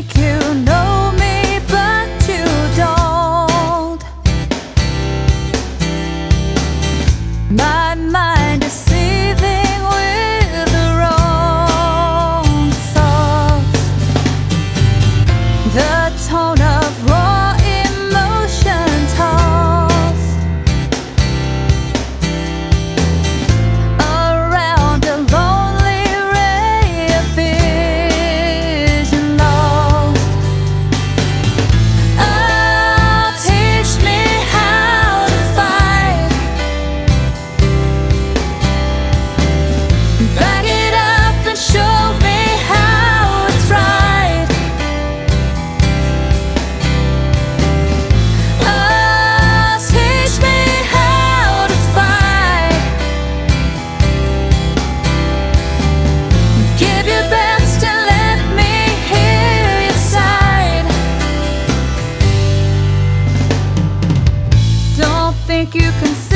think you know me, but you don't. My mind is seething with the wrong thoughts. The tone of raw emotion tossed around a lonely ray of vision lost. Oh, teach me how to fight. Back it up and show me how it's right. Oh, teach me how to fight. Give your best and let me hear your side. Don't think you can